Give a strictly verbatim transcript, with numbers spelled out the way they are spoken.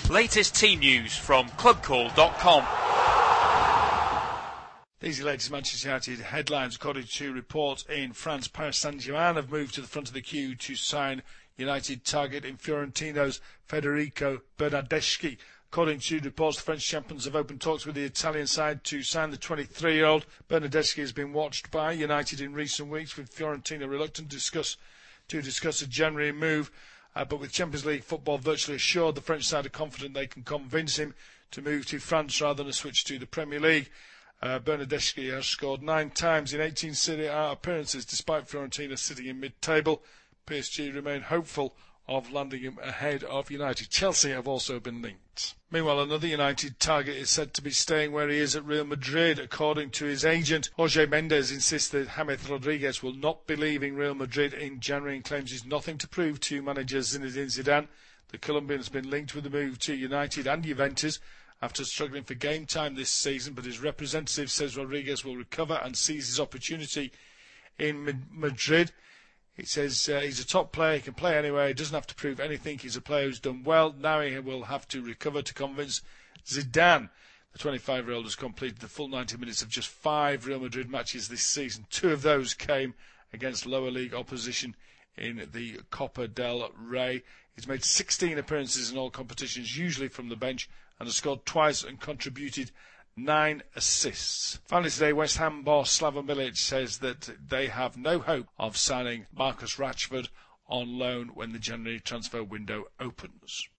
Latest team news from club call dot com. These are the latest Manchester United headlines. According to reports in France, Paris Saint-Germain have moved to the front of the queue to sign United target in Fiorentino's Federico Bernardeschi. According to reports, the French champions have opened talks with the Italian side to sign the twenty-three-year-old. Bernardeschi has been watched by United in recent weeks, with Fiorentina reluctant to discuss, to discuss a January move. Uh, but with Champions League football virtually assured, the French side are confident they can convince him to move to France rather than a switch to the Premier League. Uh, Bernardeschi has scored nine times in eighteen Serie A appearances, despite Fiorentina sitting in mid-table. P S G remain hopeful of landing him ahead of United. Chelsea have also been linked. Meanwhile, another United target is said to be staying where he is at Real Madrid. According to his agent, Jorge Mendes insists that James Rodriguez will not be leaving Real Madrid in January and claims he's nothing to prove to manager Zinedine Zidane. The Colombian has been linked with the move to United and Juventus after struggling for game time this season, but his representative says Rodriguez will recover and seize his opportunity in Madrid. It says uh, he's a top player, he can play anywhere, he doesn't have to prove anything, he's a player who's done well. Now he will have to recover to convince Zidane. The twenty-five-year-old has completed the full ninety minutes of just five Real Madrid matches this season. Two of those came against lower league opposition in the Copa del Rey. He's made sixteen appearances in all competitions, usually from the bench, and has scored twice and contributed nine assists. Finally today, West Ham boss Slaven Bilic says that they have no hope of signing Marcus Rashford on loan when the January transfer window opens.